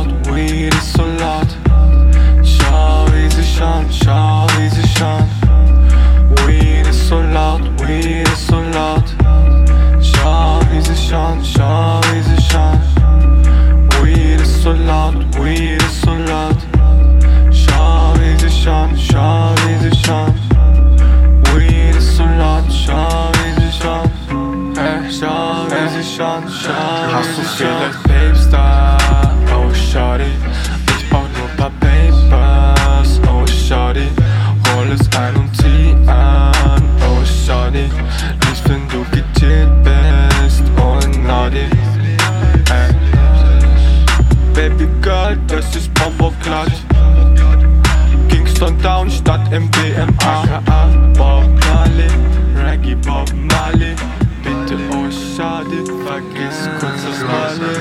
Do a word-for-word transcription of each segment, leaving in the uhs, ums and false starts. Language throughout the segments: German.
laut, Weed ist so laut. Schau wie sie schauen, schau wie sie schauen. Weed ist so laut, Weed ist so laut. Schau wie sie schauen, schau wie sie schauen. Weed ist so laut, Weed ist so laut. Schau wie sie schauen, schau wie sie schauen. Weed ist so laut, schau wie sie schauen. Hey, schau wie sie schauen, schau Hast wie du sie schauen. vielleicht Babes da? Oh shawty, ich brauch nur paar Papers. Oh shawty, roll es ein und zieh an. Oh shawty, nicht wenn du gechillt bist und naughty. Hey. Baby Girl, das ist Popo Klatsch. Kingston Down statt M D M A. aka Bob Marley, Reggae Bob Marley. Bitte, oh schade, vergiss kurz das Marley.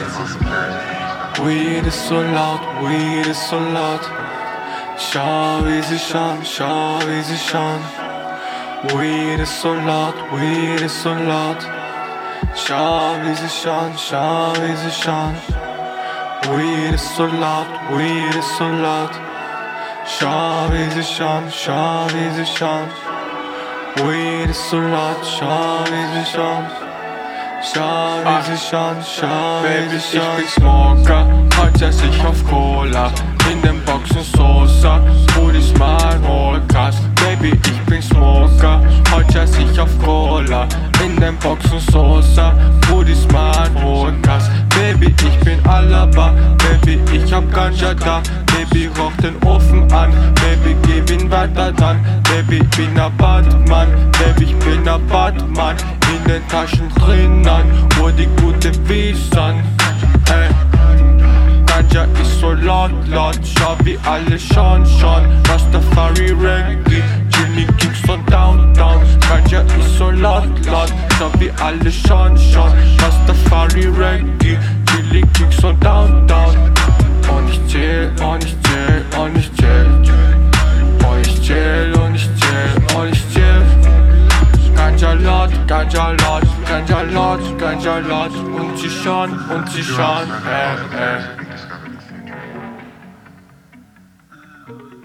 Weed ist so laut, Weed ist so laut. Schau wie sie schauen, schau wie sie schauen. Weed ist so laut, Weed ist so laut. Schau wie sie schauen, schau wie sie schauen. Weed ist so laut, Weed ist so laut. Schau wie sie schauen, schau wie sie schauen. Weed ist so laut, schau wie sie schauen. Schau wie sie schauen, schau Baby, wie ich sie schauen. bin Smoker, heute ess ich auf Cola. In den Boxen Sosa, Brudis mal Rollgas. Baby, ich bin Smoker, heute ess ich auf Cola. In den Boxen Sosa, Brudis mal Rollgas. Baby, ich bin Alaba, Baby, ich hab Ganja da. Baby, rauch den Ofen an, Baby, gib ihn weiter dann. Baby, ich bin a Batman, Baby, ich bin a Batman. In den Taschen drinnen, wo die gute Wiesen. Hey. Ganja ist so laut, laut, schau wie alle schauen, schauen. Rastafari Reggae, Jimmy Kingston Downtown. Ganja ist so laut, laut, schau wie alle schauen, schauen. Rastafari Reggae, Jimmy Kingston Downtown. Und ich chill, und ich chill, und ich chill. Und ich chill, und ich chill, und ich chill. Ganja laut, Ganja laut, Ganja laut, Ganja laut. Und sie schauen, und sie schauen, äh, äh.